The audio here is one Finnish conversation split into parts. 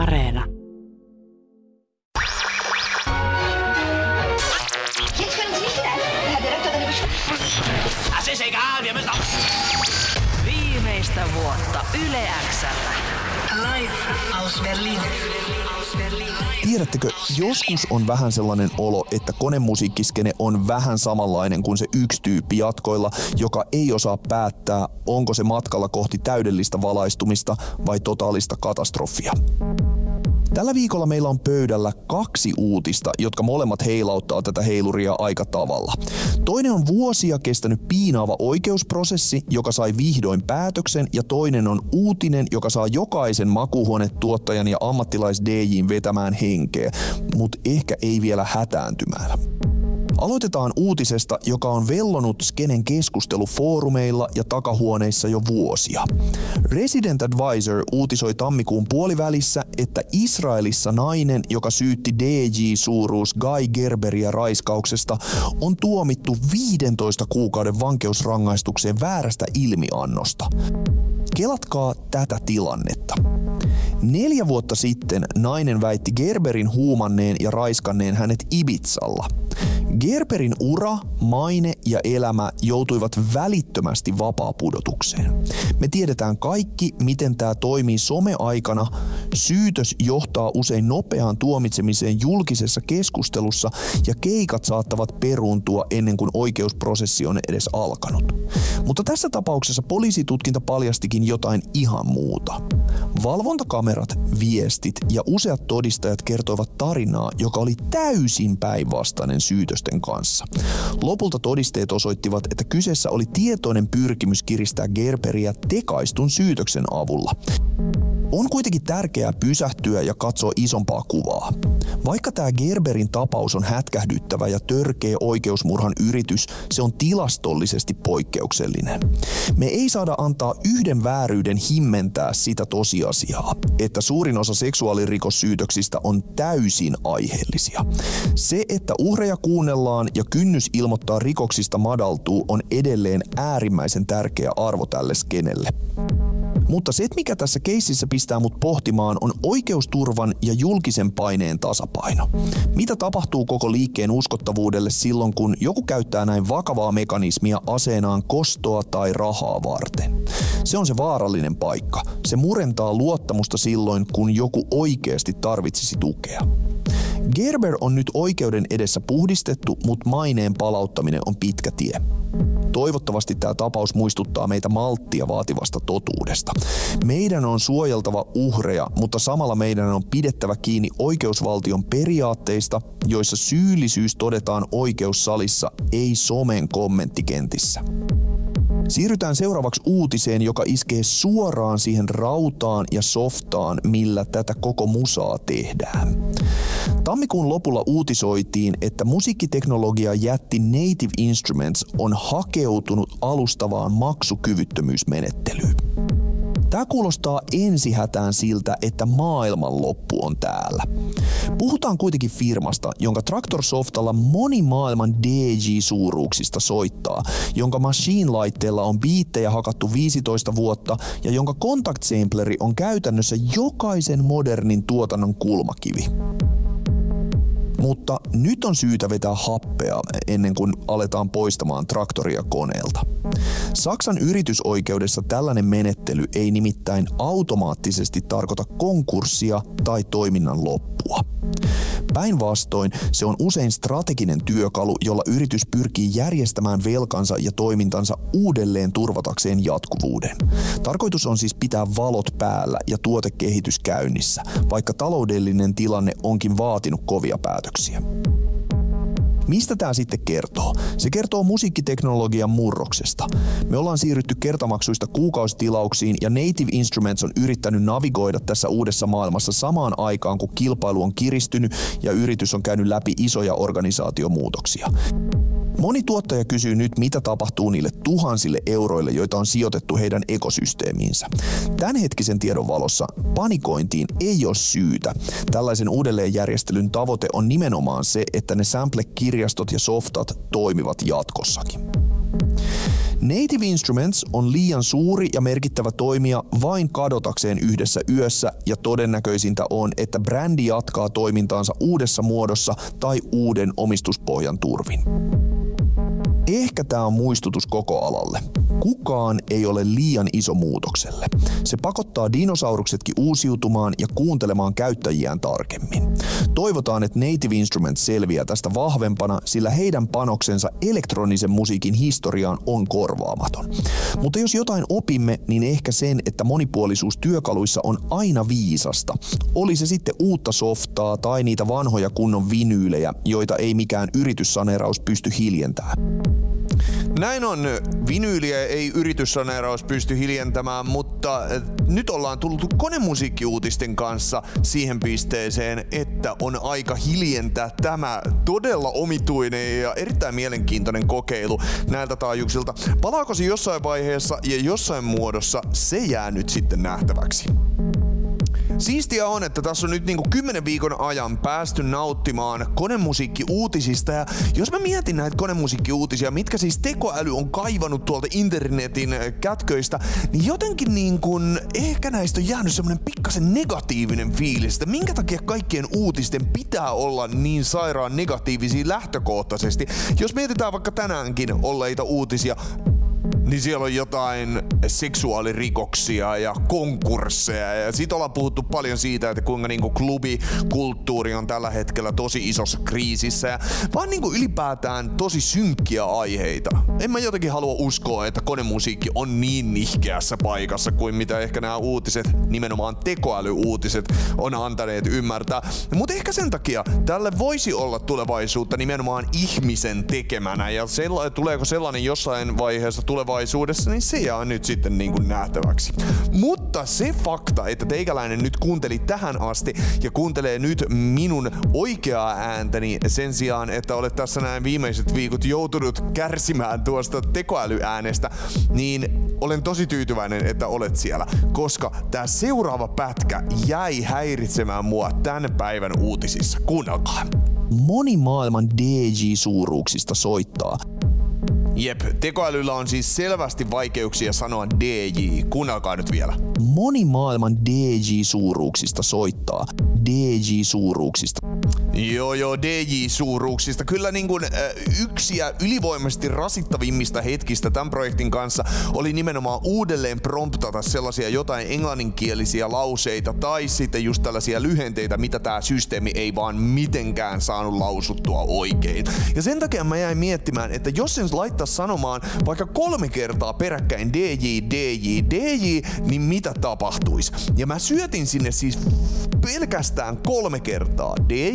Areena. Viimeistä vuotta Yle X:llä. Live aus Berlin. Tiedättekö, joskus on vähän sellainen olo, että konemusiikkiskene on vähän samanlainen kuin se yksi tyyppi jatkoilla, joka ei osaa päättää, onko se matkalla kohti täydellistä valaistumista vai totaalista katastrofia. Tällä viikolla meillä on pöydällä 2 uutista, jotka molemmat heilauttaa tätä heiluria aika tavalla. Toinen on vuosia kestänyt piinaava oikeusprosessi, joka sai vihdoin päätöksen, ja toinen on uutinen, joka saa jokaisen makuuhuonetuottajan ja ammattilais-DJ:n vetämään henkeä, mutta ehkä ei vielä hätääntymään. Aloitetaan uutisesta, joka on vellonut skenen keskustelufoorumeilla ja takahuoneissa jo vuosia. Resident Advisor uutisoi tammikuun puolivälissä, että Israelissa nainen, joka syytti DJ-suuruus Guy Gerberia raiskauksesta, on tuomittu 15 kuukauden vankeusrangaistukseen väärästä ilmiannosta. Kelatkaa tätä tilannetta. 4 vuotta sitten nainen väitti Gerberin huumanneen ja raiskanneen hänet Ibizalla. Gerberin ura, maine ja elämä joutuivat välittömästi vapaapudotukseen. Me tiedetään kaikki, miten tämä toimii someaikana. Syytös johtaa usein nopeaan tuomitsemiseen julkisessa keskustelussa ja keikat saattavat peruuntua ennen kuin oikeusprosessi on edes alkanut. Mutta tässä tapauksessa poliisitutkinta paljastikin jotain ihan muuta. Valvontakamerat, viestit ja useat todistajat kertoivat tarinaa, joka oli täysin päinvastainen syytösten kanssa. Lopulta todisteet osoittivat, että kyseessä oli tietoinen pyrkimys kiristää Gerberiä tekaistun syytöksen avulla. On kuitenkin tärkeää pysähtyä ja katsoa isompaa kuvaa. Vaikka tämä Gerberin tapaus on hätkähdyttävä ja törkeä oikeusmurhan yritys, se on tilastollisesti poikkeuksellinen. Me ei saada antaa yhden vääryyden himmentää sitä tosiasiaa, että suurin osa seksuaalirikossyytöksistä on täysin aiheellisia. Se, että uhreja kuunnellaan ja kynnys ilmoittaa rikoksista madaltuu, on edelleen äärimmäisen tärkeä arvo tälle skenelle. Mutta se, mikä tässä keississä pistää mut pohtimaan, on oikeusturvan ja julkisen paineen tasapaino. Mitä tapahtuu koko liikkeen uskottavuudelle silloin, kun joku käyttää näin vakavaa mekanismia aseenaan kostoa tai rahaa varten? Se on se vaarallinen paikka. Se murentaa luottamusta silloin, kun joku oikeasti tarvitsisi tukea. Gerber on nyt oikeuden edessä puhdistettu, mutta maineen palauttaminen on pitkä tie. Toivottavasti tämä tapaus muistuttaa meitä malttia vaativasta totuudesta. Meidän on suojeltava uhreja, mutta samalla meidän on pidettävä kiinni oikeusvaltion periaatteista, joissa syyllisyys todetaan oikeussalissa, ei somen kommenttikentissä. Siirrytään seuraavaksi uutiseen, joka iskee suoraan siihen rautaan ja softaan, millä tätä koko musaa tehdään. Tammikuun lopulla uutisoitiin, että musiikkiteknologia jätti Native Instruments on hakeutunut alustavaan maksukyvyttömyysmenettelyyn. Tämä kuulostaa ensihätään siltä, että maailmanloppu on täällä. Puhutaan kuitenkin firmasta, jonka Traktor Softalla moni maailman DJ-suuruuksista soittaa, jonka Machine-laitteella on biittejä hakattu 15 vuotta ja jonka Contact Sampleri on käytännössä jokaisen modernin tuotannon kulmakivi. Mutta nyt on syytä vetää happea ennen kuin aletaan poistamaan traktoria koneelta. Saksan yritysoikeudessa tällainen menettely ei nimittäin automaattisesti tarkoita konkurssia tai toiminnan loppua. Päinvastoin se on usein strateginen työkalu, jolla yritys pyrkii järjestämään velkansa ja toimintansa uudelleen turvatakseen jatkuvuuden. Tarkoitus on siis pitää valot päällä ja tuotekehitys käynnissä, vaikka taloudellinen tilanne onkin vaatinut kovia päätöksiä. Mistä tämä sitten kertoo? Se kertoo musiikkiteknologian murroksesta. Me ollaan siirrytty kertamaksuista kuukausitilauksiin ja Native Instruments on yrittänyt navigoida tässä uudessa maailmassa samaan aikaan, kun kilpailu on kiristynyt ja yritys on käynyt läpi isoja organisaatiomuutoksia. Moni tuottaja kysyy nyt, mitä tapahtuu niille tuhansille euroille, joita on sijoitettu heidän ekosysteemiinsä. Tämänhetkisen tiedon valossa panikointiin ei ole syytä. Tällaisen uudelleenjärjestelyn tavoite on nimenomaan se, että ne sample-kirjastot ja softat toimivat jatkossakin. Native Instruments on liian suuri ja merkittävä toimija vain kadotakseen yhdessä yössä ja todennäköisintä on, että brändi jatkaa toimintaansa uudessa muodossa tai uuden omistuspohjan turvin. Ehkä tää on muistutus koko alalle. Kukaan ei ole liian iso muutokselle. Se pakottaa dinosauruksetkin uusiutumaan ja kuuntelemaan käyttäjiään tarkemmin. Toivotaan, että Native Instruments selviää tästä vahvempana, sillä heidän panoksensa elektronisen musiikin historiaan on korvaamaton. Mutta jos jotain opimme, niin ehkä sen, että monipuolisuus työkaluissa on aina viisasta. Oli se sitten uutta softaa tai niitä vanhoja kunnon vinyylejä, joita ei mikään yrityssaneeraus pysty hiljentämään. Näin on. Vinyyliä ei yrityssaneeraus pysty hiljentämään, mutta nyt ollaan tultu konemusiikkiuutisten kanssa siihen pisteeseen, että on aika hiljentää tämä todella omituinen ja erittäin mielenkiintoinen kokeilu näiltä taajuuksilta. Palaako se jossain vaiheessa ja jossain muodossa, se jää nyt sitten nähtäväksi. Siistiä on, että tässä on nyt 10 viikon ajan päästy nauttimaan konemusiikkiuutisista ja jos mä mietin näitä konemusiikkiuutisia, mitkä siis tekoäly on kaivannut tuolta internetin kätköistä, niin jotenkin ehkä näistä on jäänyt semmonen pikkasen negatiivinen fiilis, että minkä takia kaikkien uutisten pitää olla niin sairaan negatiivisia lähtökohtaisesti. Jos mietitään vaikka tänäänkin olleita uutisia, niin siellä on jotain seksuaalirikoksia ja konkursseja ja sit ollaan puhuttu paljon siitä, että kuinka klubikulttuuri on tällä hetkellä tosi isossa kriisissä ja vaan ylipäätään tosi synkkiä aiheita. En mä jotenkin halua uskoa, että konemusiikki on niin nihkeässä paikassa kuin mitä ehkä nämä uutiset, nimenomaan tekoälyuutiset, on antaneet ymmärtää. Mutta ehkä sen takia tälle voisi olla tulevaisuutta nimenomaan ihmisen tekemänä ja tuleeko sellainen jossain vaiheessa tulevaisuudessa, niin se jää nyt sitten nähtäväksi. Mutta se fakta, että teikäläinen nyt kuunteli tähän asti ja kuuntelee nyt minun oikeaa ääntäni sen sijaan, että olet tässä näin viimeiset viikot joutunut kärsimään tuosta tekoälyäänestä, niin olen tosi tyytyväinen, että olet siellä, koska tää seuraava pätkä jäi häiritsemään mua tämän päivän uutisissa. Kuunnelkaa. Moni maailman DJ-suuruuksista soittaa. Jep, tekoälyllä on siis selvästi vaikeuksia sanoa DJ. Kuunnelkaa nyt vielä. Moni maailman DJ-suuruuksista soittaa. DJ-suuruuksista. Joo, DJ-suuruuksista. Kyllä yksi ja ylivoimaisesti rasittavimmista hetkistä tämän projektin kanssa oli nimenomaan uudelleen promptata sellaisia jotain englanninkielisiä lauseita tai sitten just tällaisia lyhenteitä, mitä tää systeemi ei vaan mitenkään saanut lausuttua oikein. Ja sen takia mä jäin miettimään, että jos sen laittaa sanomaan vaikka 3 kertaa peräkkäin DJ, niin mitä tapahtuisi? Ja mä syötin sinne siis pelkästään 3 kertaa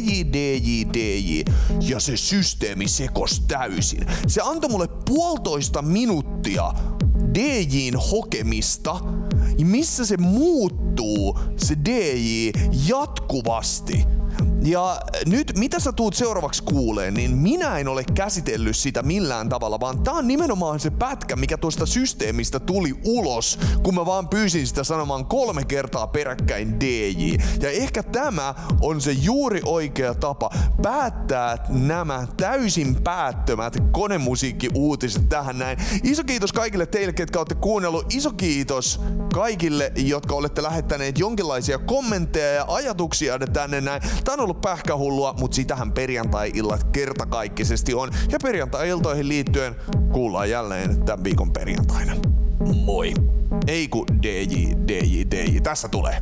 DJ, ja se systeemi sekos täysin. Se antoi mulle 1,5 minuuttia DJ:n hokemista, missä se muuttuu, se DJ, jatkuvasti. Ja nyt mitä sä tuut seuraavaksi kuuleen, niin minä en ole käsitellyt sitä millään tavalla, vaan tää on nimenomaan se pätkä, mikä tuosta systeemistä tuli ulos, kun mä vaan pyysin sitä sanomaan 3 kertaa peräkkäin DJ. Ja ehkä tämä on se juuri oikea tapa päättää nämä täysin päättömät konemusiikkiuutiset tähän näin. Iso kiitos kaikille teille, ketkä olette kuunnellut. Iso kiitos kaikille, jotka olette lähettäneet jonkinlaisia kommentteja ja ajatuksia tänne näin. Tää on ollut pähkähullua, mut sitähän perjantai-illat kertakaikkisesti on. Ja perjantai-iltoihin liittyen kuullaan jälleen tämän viikon perjantaina. Moi! Ei ku DJ. Tässä tulee.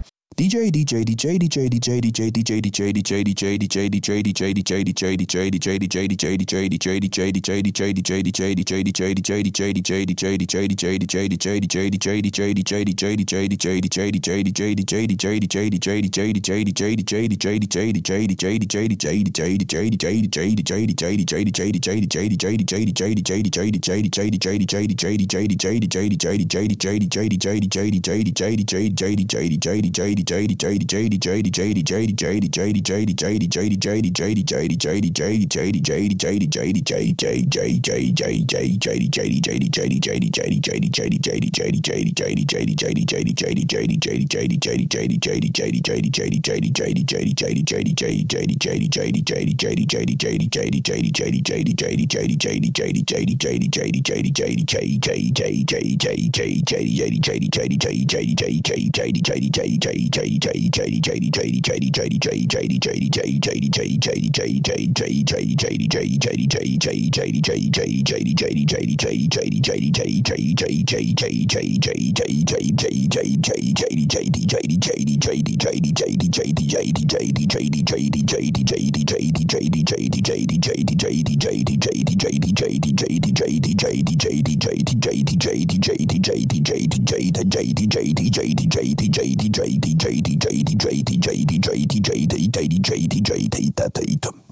JD